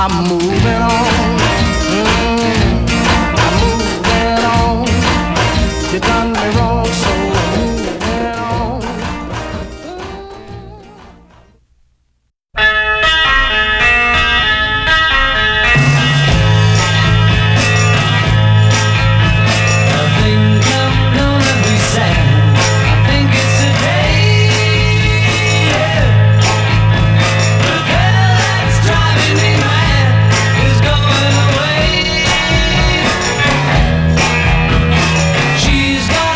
I'm moving on. I'm moving on. You done me wrong, so I'm moving on. I think I'm gonna be sad. I think it's the day. Yeah. The girl that's driving me mad is going away. She's got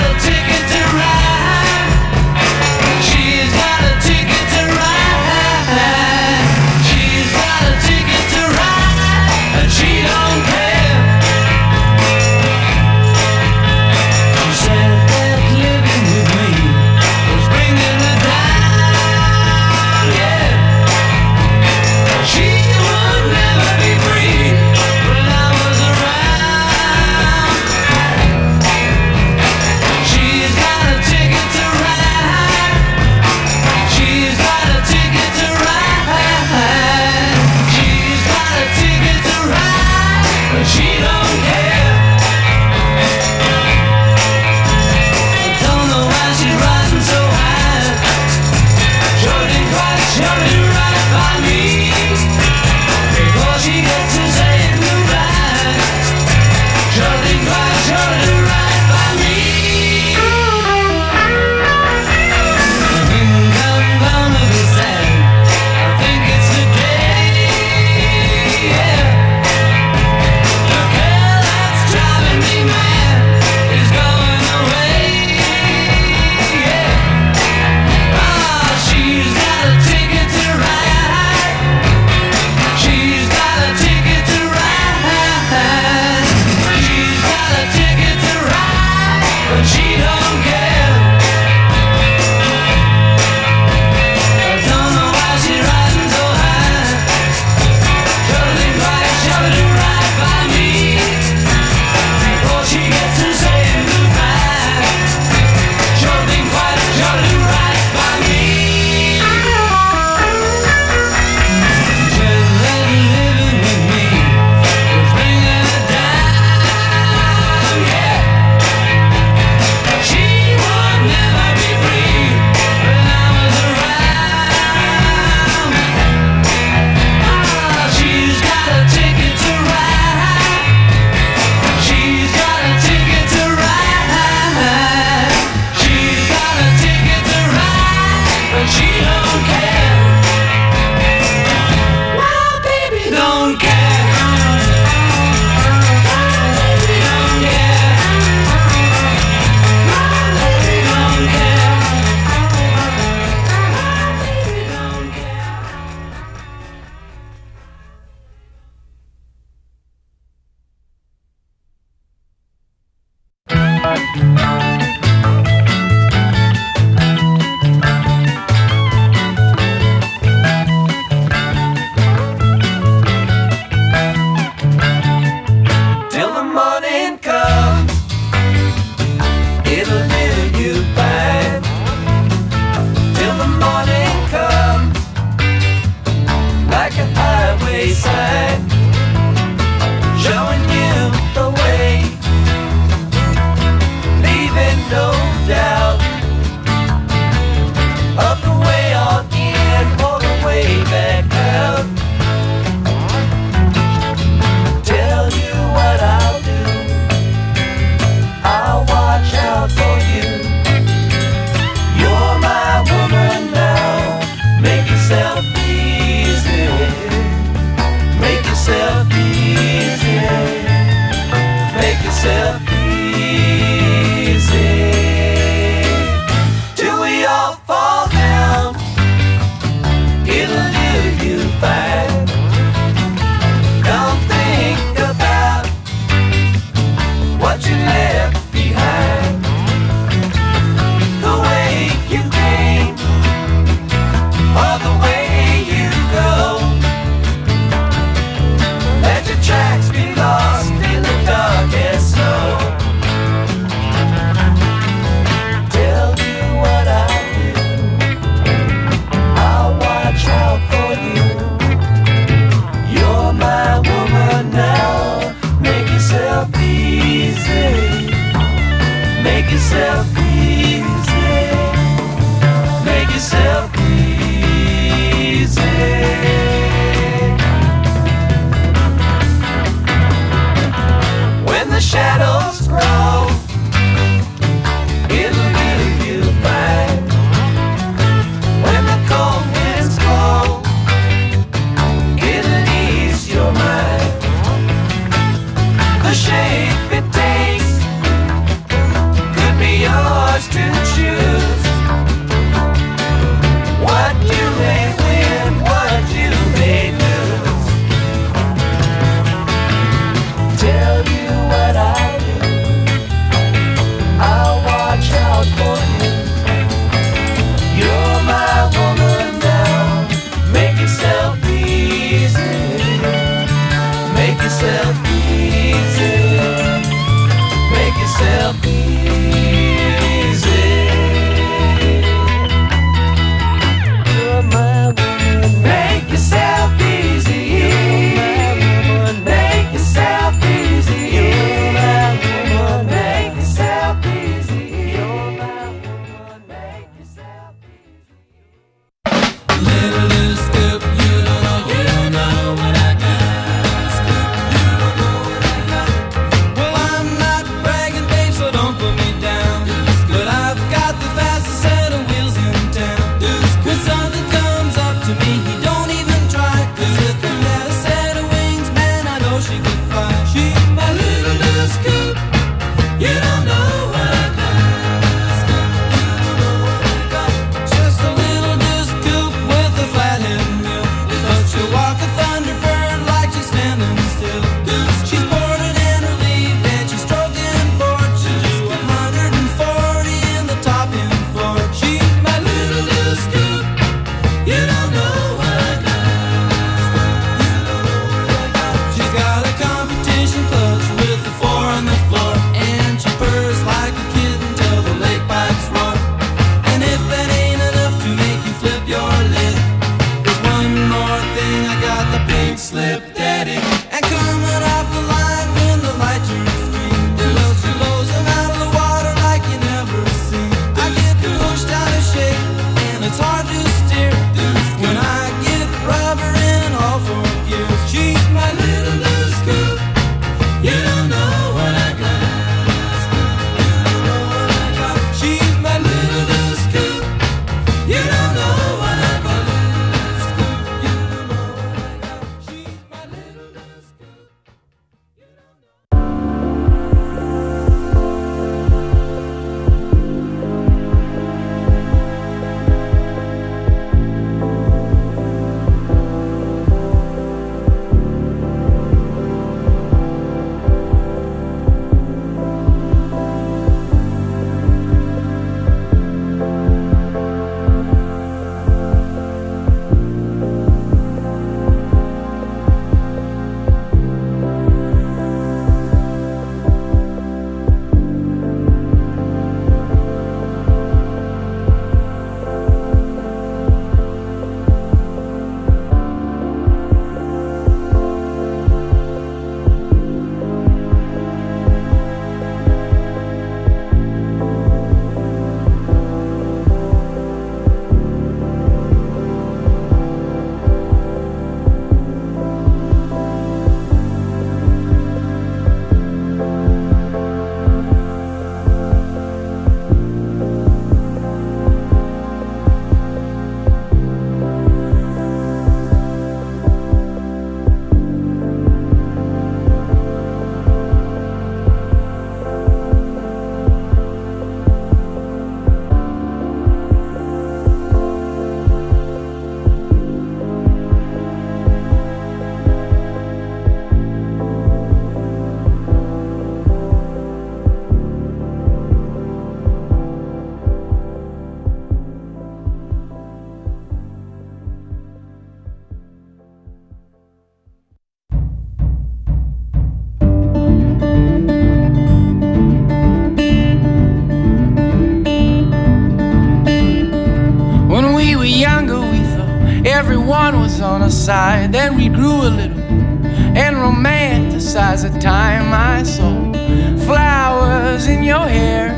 everyone was on our side. Then we grew a little and romanticized the time I saw flowers in your hair.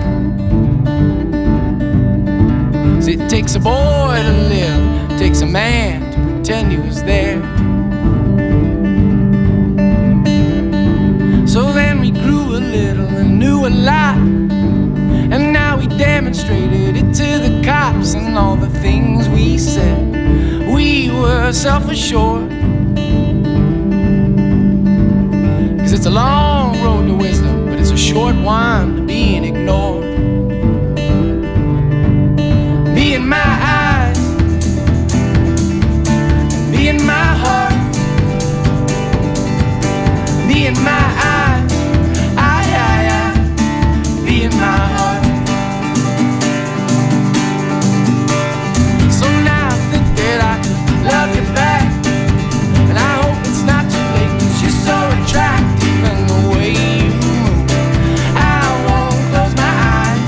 See, it takes a boy to live, it takes a man to pretend he was there. So then we grew a little and knew a lot, and now we demonstrated it to the cops. And all the things we said, we were self-assured. 'Cause it's a long road to wisdom, but it's a short one to being ignored. Be in my eyes, be in my heart, be in my eyes, be in my heart. So now I think that I could love you back, and I hope it's not too late, 'cause you're so attractive and the way you move, I won't close my eyes.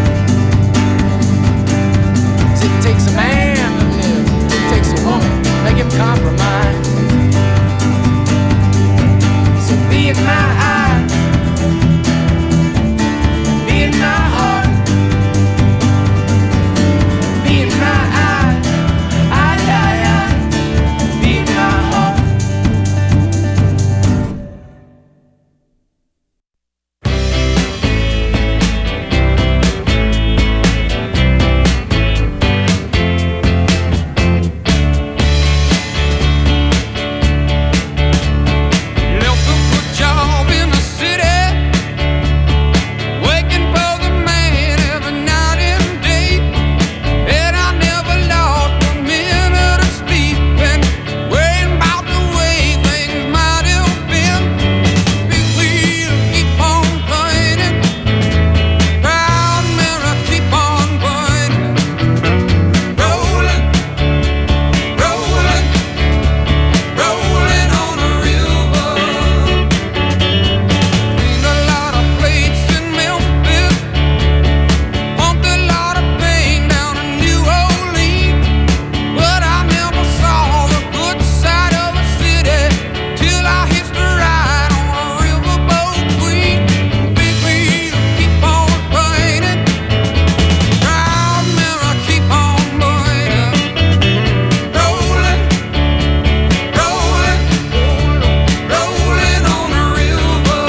'Cause it takes a man to live, it takes a woman to make him compromise. So be in my eyes, be in my heart, be in my eyes, be in my heart. Left a good job in the city, waking for the man every night and day, and I never lost a minute of sleep when worrying about the way things might have been. Big wheel keep on turning, proud mirror keep on burning, rolling, rolling, rolling on a river. Cleaned a lot of plates in Memphis, pumped a lot of pain down in New Orleans, but I never saw the good side of a city till I hitched a ride on a riverboat queen. Big wheel keep on turning, proud mirror keep on burning, rolling, rolling, rolling on a river.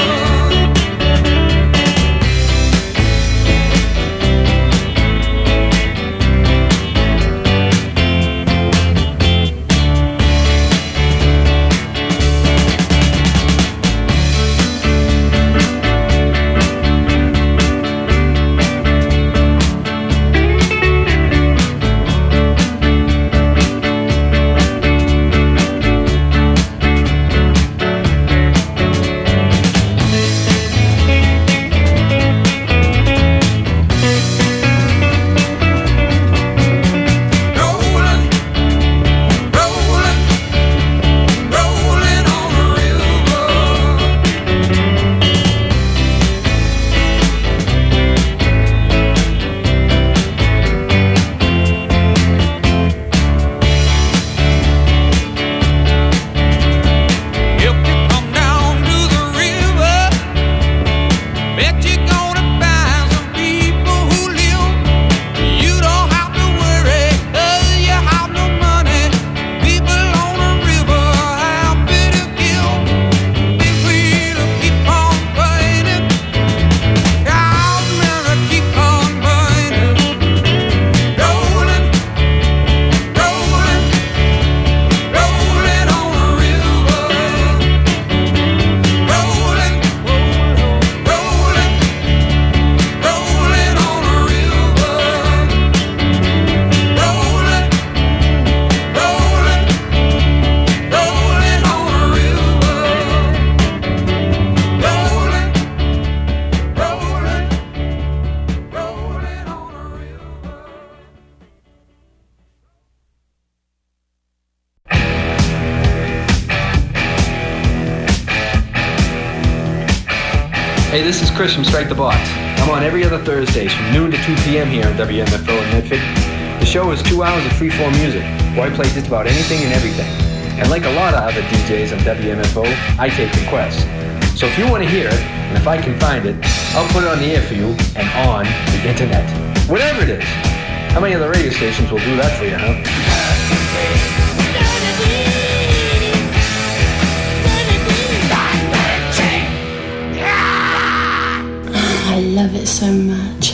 Rolling, rolling, rolling on a river. If you come down to the river, bet you're gonna find some people who live. You don't have to worry, 'cause you have no money. People on the river happy to give. Big wheel keep on burning, proud mirror keep on burning, rolling, rolling, rolling on a river, rolling, rolling, rolling on a river, rolling, rolling, rolling on a river, rolling, rolling, rolling on a river. Hey, this is Chris from Strike the Box. I'm on every other Thursdays from noon to 2 p.m. here on WMFO in Medford. The show is 2 hours of freeform music. where I play just about anything and everything. And like a lot of other DJs on WMFO, I take requests. So if you want to hear it, and if I can find it, I'll put it on the air for you and on the internet. Whatever it is. How many other radio stations will do that for you, huh? I love it so much.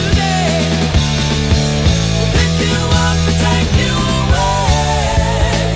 Take you away.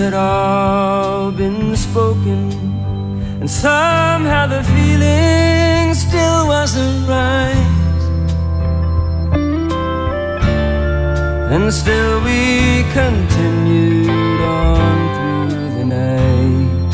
had all been spoken, and somehow the feeling still wasn't right. And still we continued on through the night.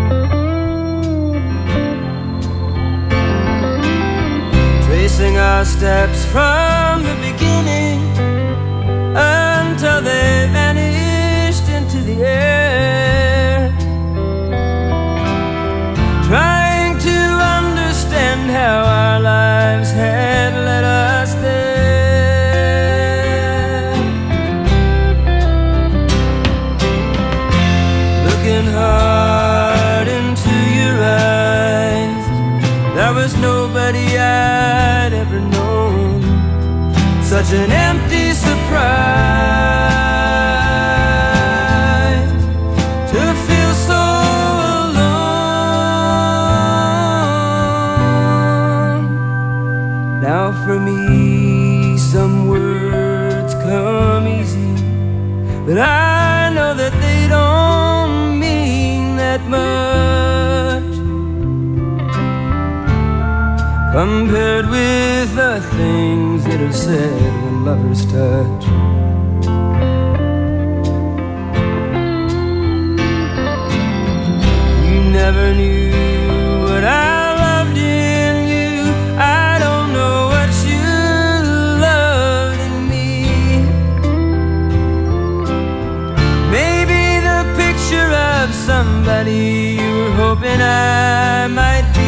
Tracing our steps from the beginning until they vanished into the air, trying to understand how our lives had led us there. Looking hard into your eyes, there was nobody I'd ever known. Such an empty surprise to feel so alone. Now for me some words come easy, but I know that they don't mean that much compared with the things that are said when lovers touch. You never knew what I loved in you. I don't know what you loved in me. Maybe the picture of somebody you were hoping I might be.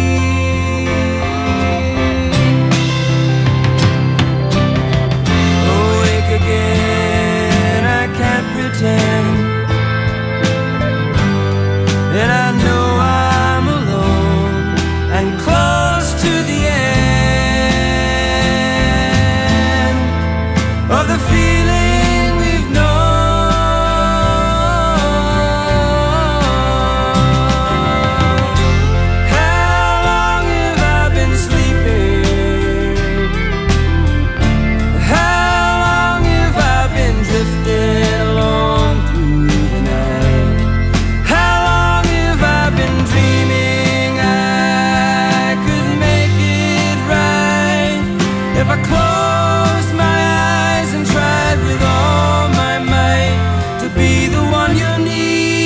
Again, I can't pretend, and I know I'm alone and close to the end of the feeling we've known. How long have I been sleeping? Drifting along through the night. How long have I been dreaming I could make it right if I closed my eyes and tried with all my might to be the one you need?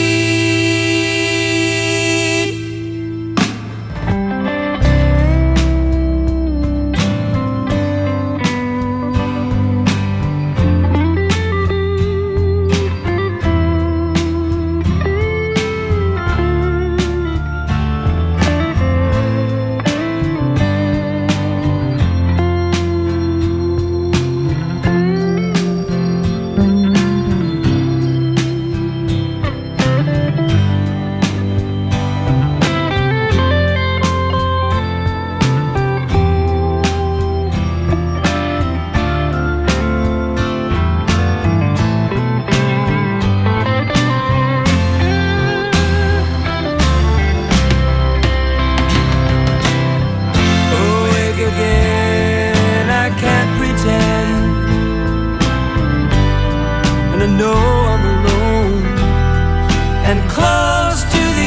I know I'm alone and close to the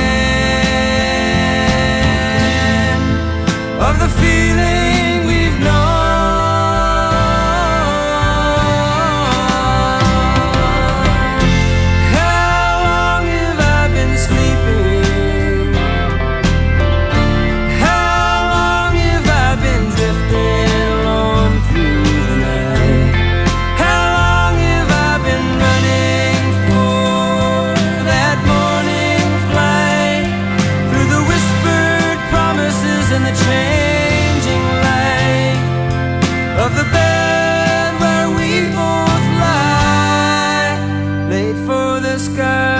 end of the feeling we've known. How long have I been sleeping? How long have I been drifting along through the night? How long have I been running for that morning flight through the whispered promises and the changing light of the bed where we both lie, late for the sky?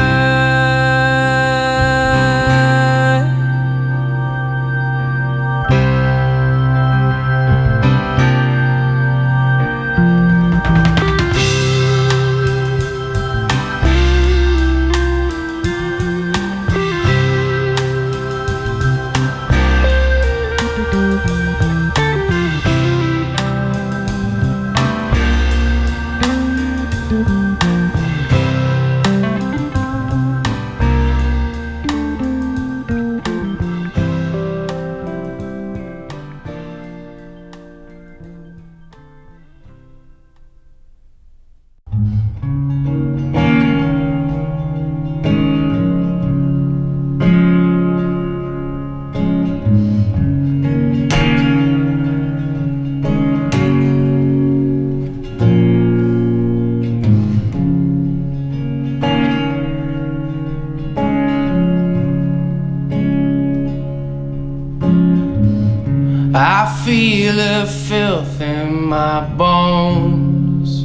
I feel the filth in my bones.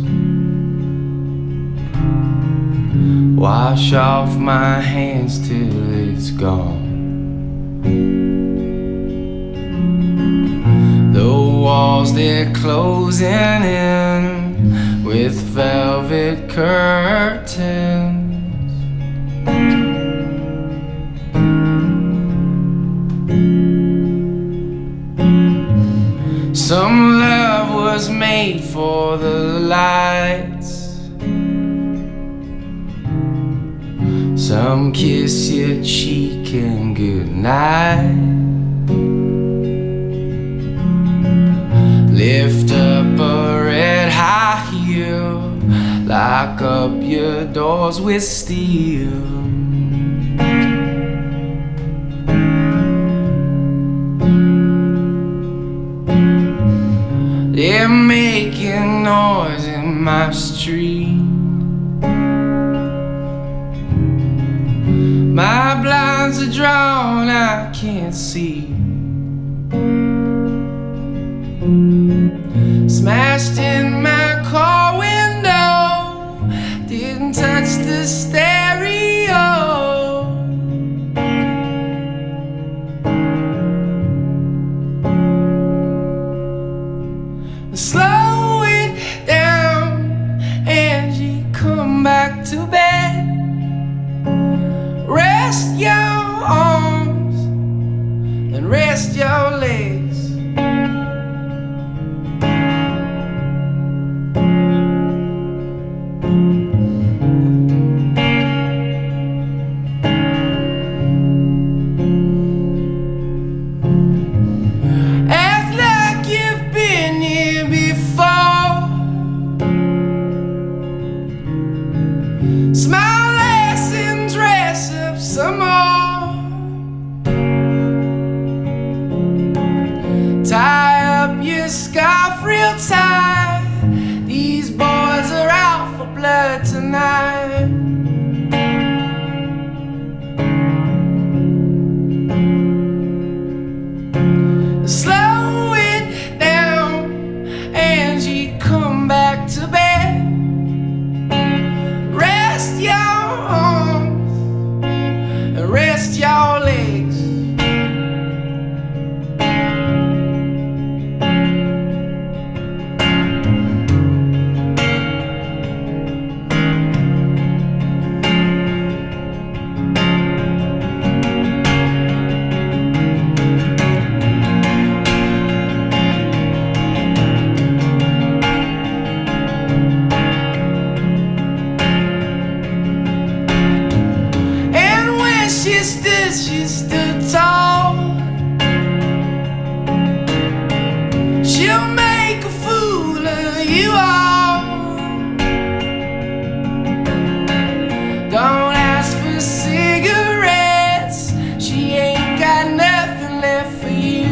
Wash off my hands till it's gone. The walls, they're closing in with velvet curtains. Some love was made for the lights. Some kiss your cheek and goodnight. Lift up a red high heel, lock up your doors with steel. They're making noise in my street. My blinds are drawn, I can't see. Smashed in my car window, didn't touch the stereo. Slow it down, Angie, come back to bed. Rest your arms and rest your legs. Smile less and dress up some more. Tie up your scarf real tight. These boys are out for blood tonight. Slow it down, Angie, come back to bed. Rest your arms and rest your legs. She stood tall. She'll make a fool of you all. Don't ask for cigarettes, she ain't got nothing left for you.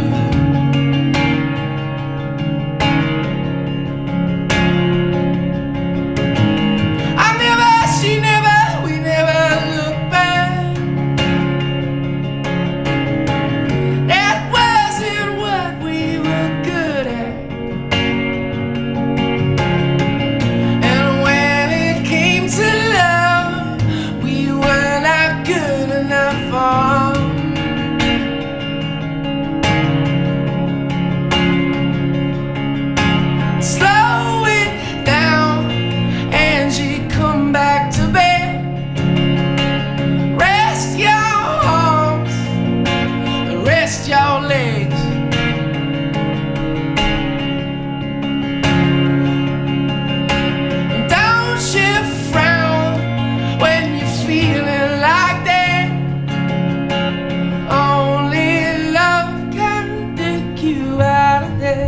We never look back. Slow it down, Angie, come back to bed. Rest your arms, rest your legs. Don't you frown when you're feeling like that. Only love can take you out of there.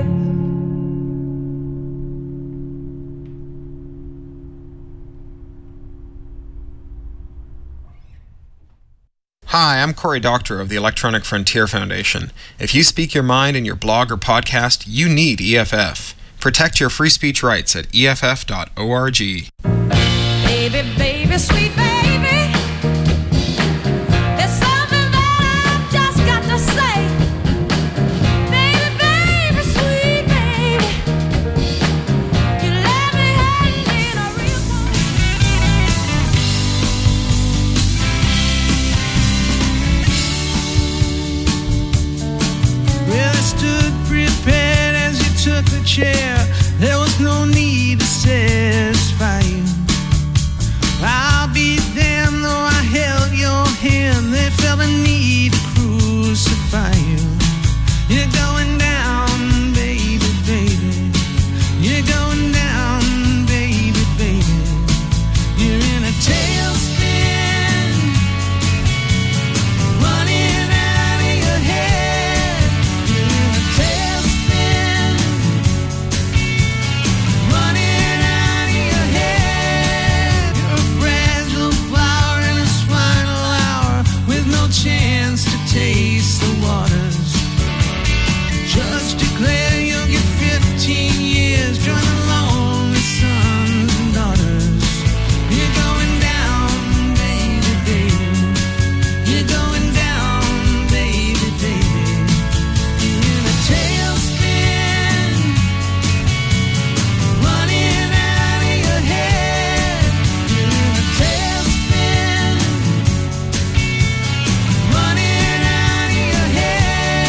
Hi, I'm Cory Doctorow of the Electronic Frontier Foundation. If you speak your mind in your blog or podcast, you need EFF. Protect your free speech rights at EFF.org. Baby, baby, sweet baby, there's something that I've just got to say. Baby, baby. stood prepared as you took the chair. There was no need to satisfy you. I'll be damned though I held your hand. They felt a need to crucify you. You're going down, baby, baby. You're going down, baby, baby. You're in a tailspin, running out of your head. You're in a tailspin, running out of your head. You're a fragile flower in a spinal hour with no chance to taste the waters. Judge declare you'll get 15 years. Join the lonely sons and daughters. You're going down, baby, baby. You're going down, baby, baby. You're in a tailspin, running out of your head. You're in a tailspin, running out of your head.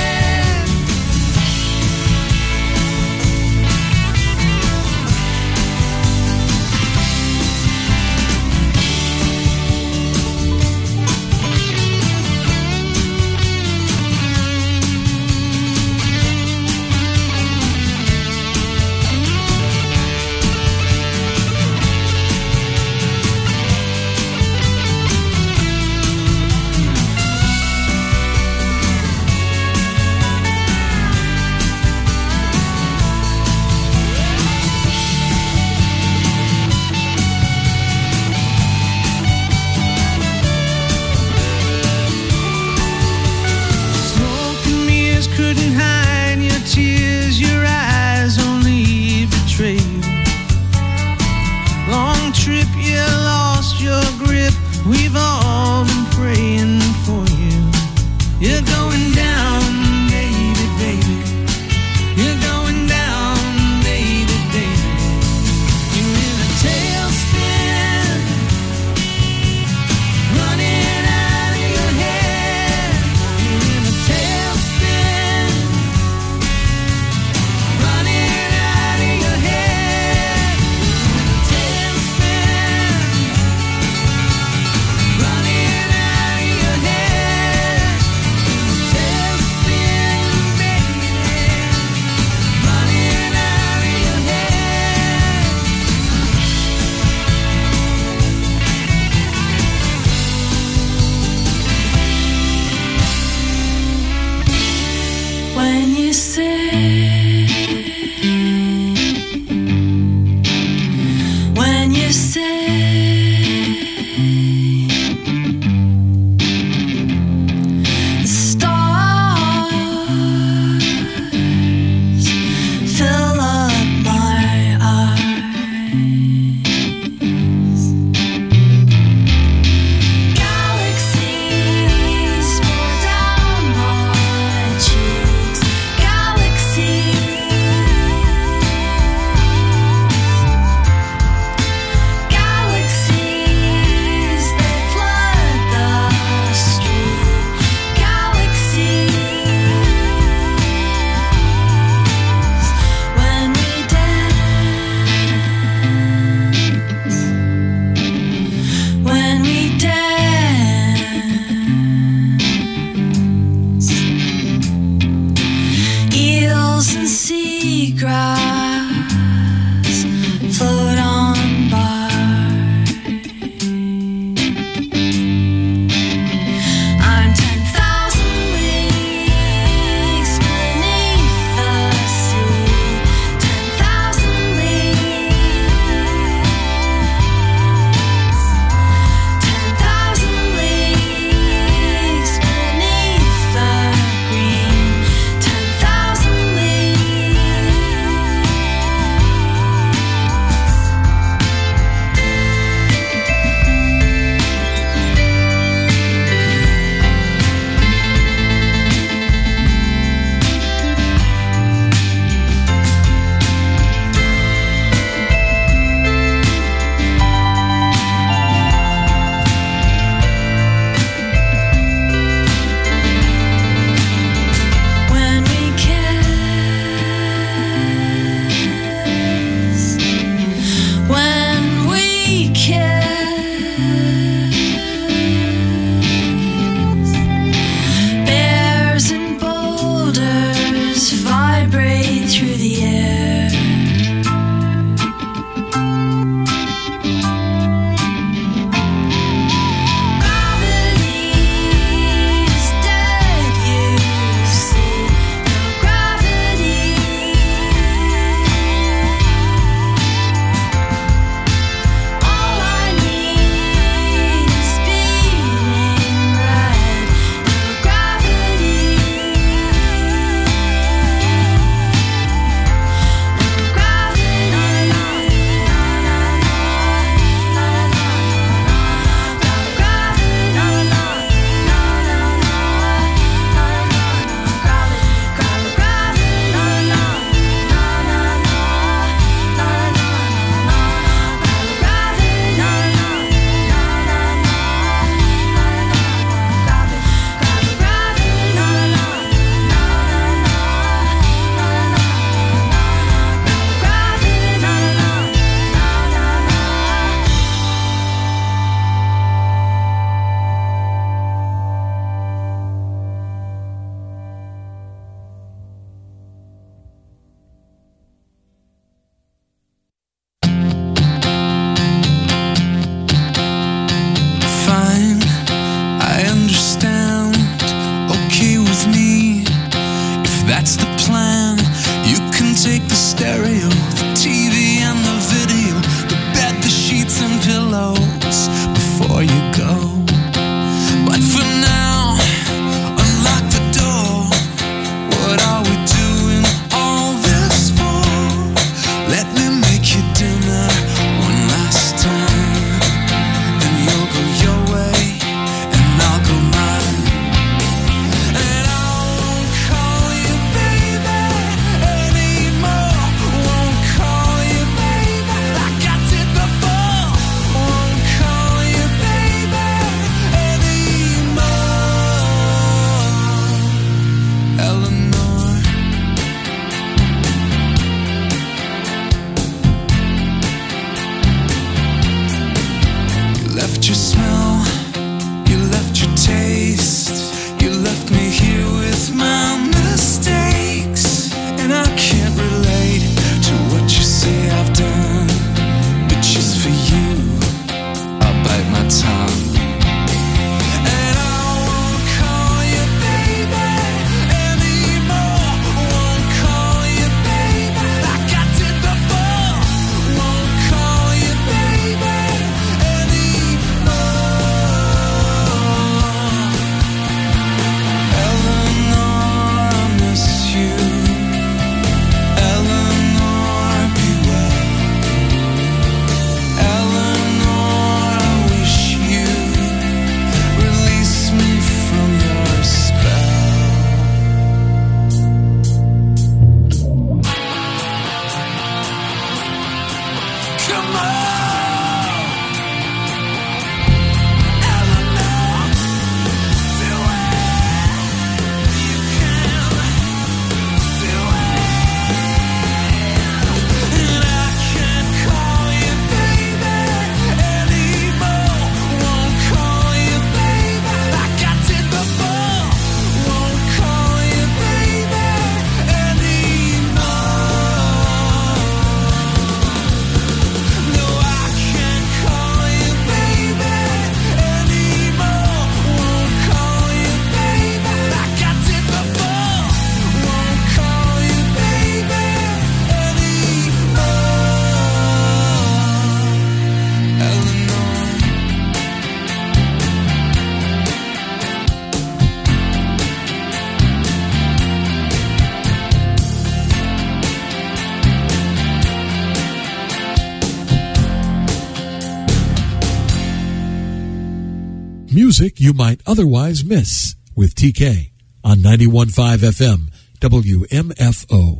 Smoke and mirrors couldn't hide your tears. Your eyes only betray you. Long trip, you lost your grip. We've all been praying for you. You're going down, baby, baby. You're going down, baby, baby. You're in a tailspin, running out of your head. You're in a tailspin, running out of your head. You're in a tailspin, running out of your head. Tailspin, baby, running out of your head. When you say, when you say, the stars fill up my eyes. Galaxies pour down my cheeks. Galaxies. plan. You can take the stereo, the TV and the video, the bed, the sheets and pillows before you go. But for now, unlock the door. What are we doing all this for? Let me make you dinner one last time. Then you'll go your way and I'll go mine. And I won't call you baby anymore. Won't call you baby like I did before. Won't call you baby anymore. Eleanor. You left your smell, you left your taste, you left me here with my mistakes, and I can't relate to what you say I've done, but just for you, I'll bite my tongue. And I won't call you baby anymore. Won't call you baby like I did before. Won't call you baby anymore. Eleanor, I miss you. Eleanor, be well. Eleanor, I wish you release me from your spell. Come on, Eleanor, do it. You can do it. And I can't call you baby anymore. Won't call you baby like I did before. Won't call you baby anymore. No, I can't call you baby anymore. Won't call you baby like I did before. Won't call you baby anymore. Eleanor. Music you might otherwise miss with TK on 91.5 FM WMFO.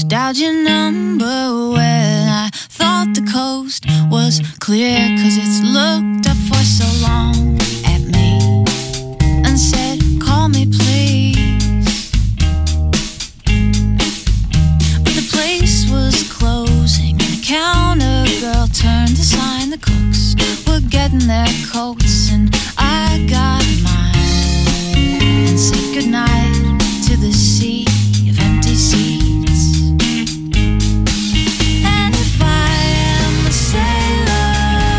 dialed your number when I thought the coast was clear, 'cause it's looked up for so long at me and said, call me please. But the place was closing and the counter girl turned to sign. The cooks were getting their coats and I got mine and said goodnight to the sea of empty seats. And if I am a sailor,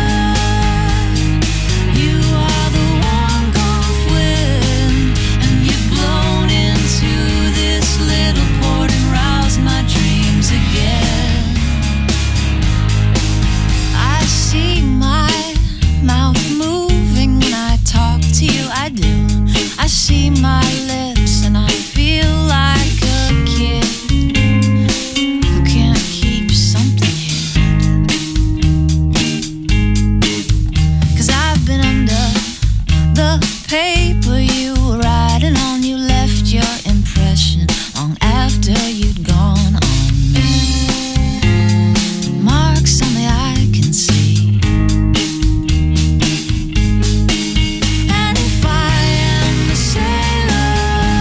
you are the one gulf wind, and you've blown into this little port and roused my dreams again. I see my mouth moving when I talk to you, I do. I see my lips and I feel like a kid who can't keep something hid. 'Cause I've been under the paper you were writing on. You left your impression long after you'd gone on me. Marks on the eye can see. And if I am a sailor,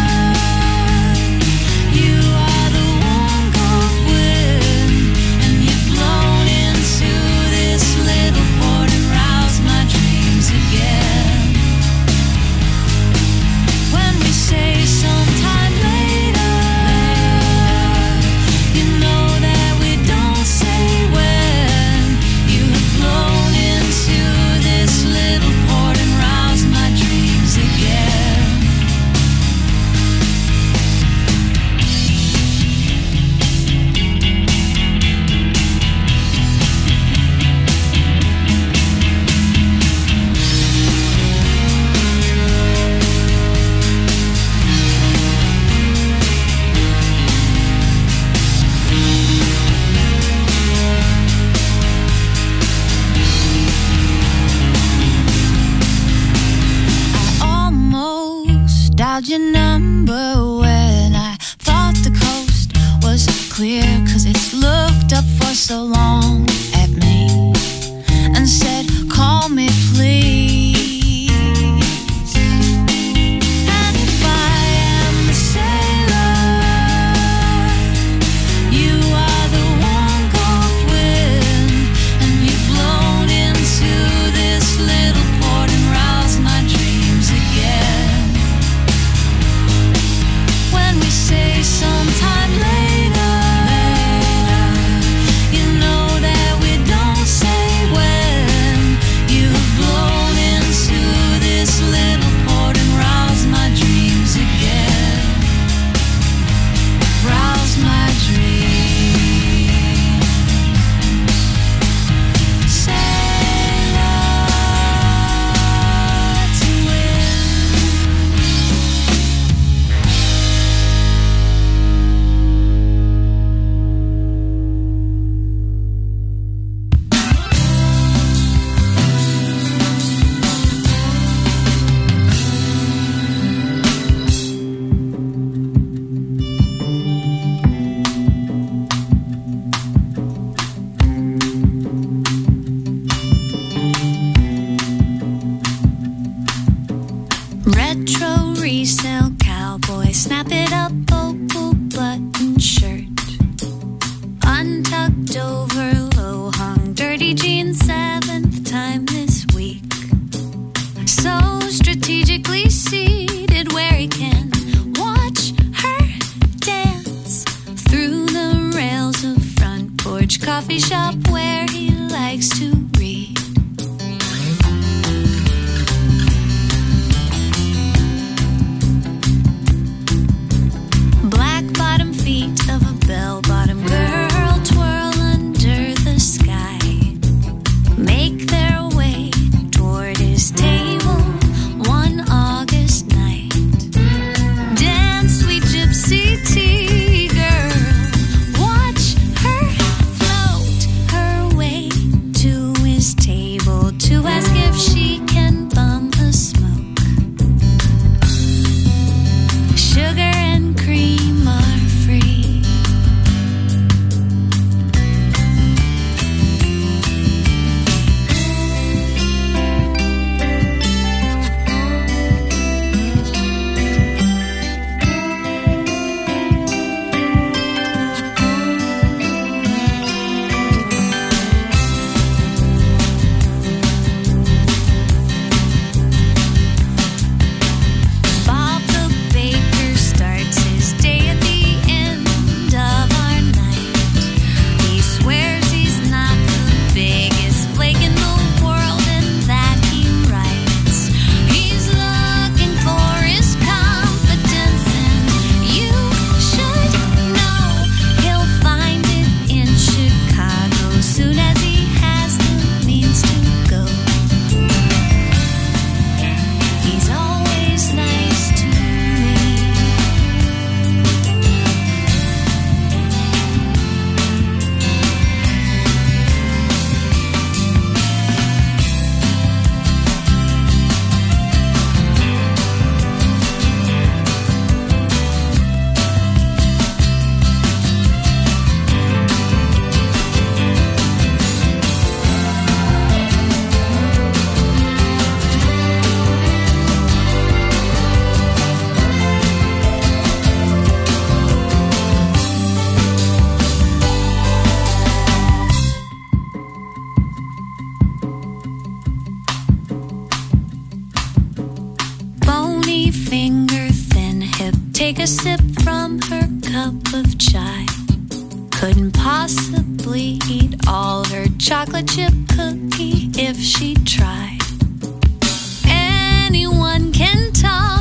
you are the one gulf wind, and you've blown into this little port and roused my dreams again. When we say sometime later, you know that we don't say when. You have blown into this little port and roused my dreams again. I almost dialed your number when I thought the coast was clear, 'cause it's looked up for so long at me and said, call me please. And if I am a sailor, you are the one gulf wind, and you've blown into this little port and roused my dreams again. When we say sometime later, you know that we don't say when. You have blown into this little port and roused my dreams again. Roused my dreams. Sailor to win. Retro resale cowboy, snap it up, opal button shirt, untucked over, low hung, dirty jeans, 7th time this week. So strategically seated where he can watch her dance through the rails of front porch coffee shop where he likes to read. Black bottom feet of a bell bottom girl twirl under the sky, make their way toward his table one August night. Dance, sweet gypsy tea girl, watch her float her way take a sip from her cup of chai. Couldn't possibly eat all her chocolate chip cookie if she tried. Anyone can talk